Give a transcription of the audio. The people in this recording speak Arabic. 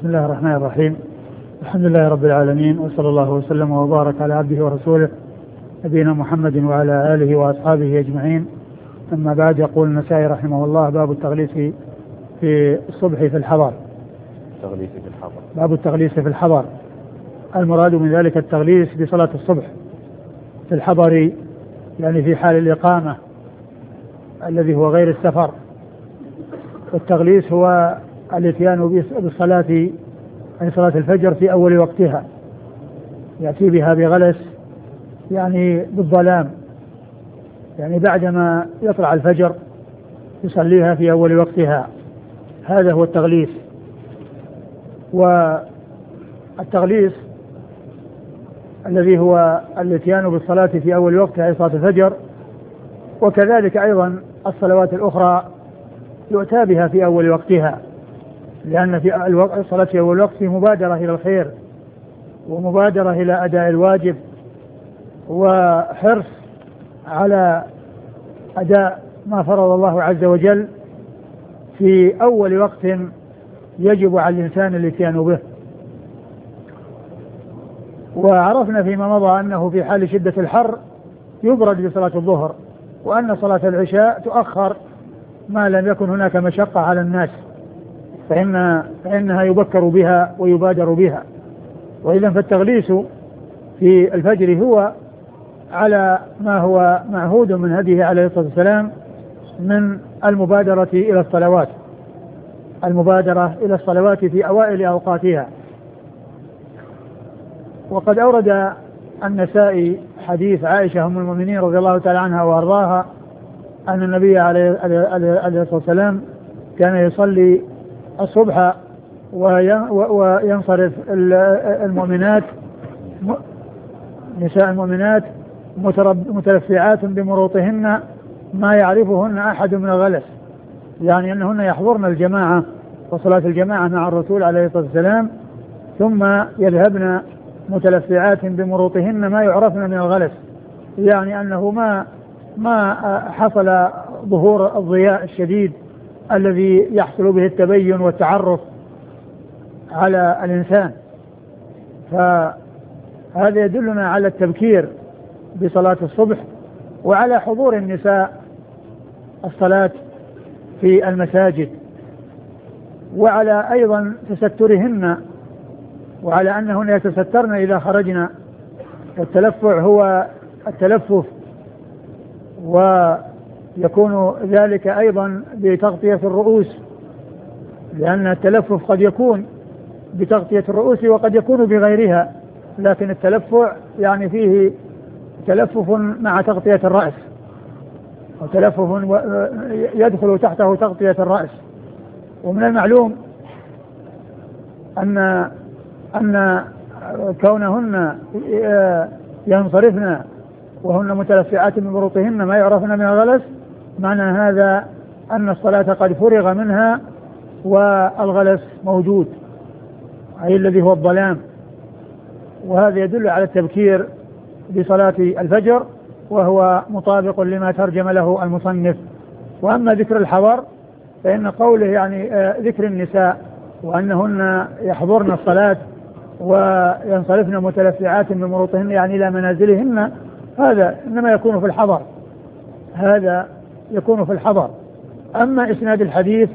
بسم الله الرحمن الرحيم. الحمد لله رب العالمين، وصلى الله وسلم وبارك على عبده ورسوله نبينا محمد وعلى آله وأصحابه أجمعين. أما بعد، يقول النسائي رحمه الله: باب التغليس في الصبح في الحضر. باب التغليس في الحضر. المراد من ذلك التغليس بصلاة الصبح في الحضر، يعني في حال الإقامة الذي هو غير السفر. والتغليس هو الاتيان بالصلاة، يعني صلاة الفجر في أول وقتها، يأتي بها بغلس، يعني بالظلام، يعني بعدما يطلع الفجر يصليها في أول وقتها. هذا هو التغليس. والتغليس الذي هو الاتيان بالصلاة في أول وقتها، أي صلاة الفجر، وكذلك أيضا الصلوات الأخرى يؤتى بها في أول وقتها، لأن في الصلاة في أول وقت مبادرة إلى الخير، ومبادرة إلى أداء الواجب، وحرص على أداء ما فرض الله عز وجل في أول وقت يجب على الإنسان الاتيان به. وعرفنا فيما مضى أنه في حال شدة الحر يبرد بصلاة الظهر، وأن صلاة العشاء تؤخر ما لم يكن هناك مشقة على الناس، فإنها يبكر بها ويبادر بها. وإذا فالتغليس في الفجر هو على ما هو معهود من هديه عليه الصلاة والسلام من المبادرة إلى الصلوات في أوائل أوقاتها. وقد أورد النسائي حديث عائشة أم المؤمنين رضي الله تعالى عنها وأرضاها أن النبي عليه الصلاة والسلام كان يصلي الصبح وينصرف المؤمنات، نساء المؤمنات متلفعات بمروطهن ما يعرفهن أحد من الغلس، يعني أنهن يحضرن الجماعة وصلاة الجماعة مع الرسول عليه الصلاة والسلام، ثم يذهبن متلفعات بمروطهن ما يعرفن من الغلس، يعني أنه ما حصل ظهور الضياء الشديد الذي يحصل به التبين والتعرف على الإنسان. فهذا يدلنا على التبكير بصلاة الصبح، وعلى حضور النساء الصلاة في المساجد، وعلى أيضا تسترهن، وعلى أنهن يتسترن إذا خرجنا. التلفع هو التلفف، ويكون ذلك أيضا بتغطية الرؤوس، لأن التلفف قد يكون بتغطية الرؤوس وقد يكون بغيرها، لكن التلفع يعني فيه تلفف مع تغطية الرأس، وتلفف يدخل تحته تغطية الرأس. ومن المعلوم أن كونهن ينصرفن وهن متلفعات من بروطهن ما يعرفن من الغلس، معنى هذا أن الصلاة قد فرغ منها والغلس موجود، أي الذي هو الظلام. وهذا يدل على التبكير بصلاة الفجر، وهو مطابق لما ترجم له المصنف. وأما ذكر الحضر فإن قوله يعني ذكر النساء وأنهن يحضرن الصلاة وينصرفن متلفعات من مروطهن، يعني إلى منازلهن، هذا إنما يكون في الحضر، أما إسناد الحديث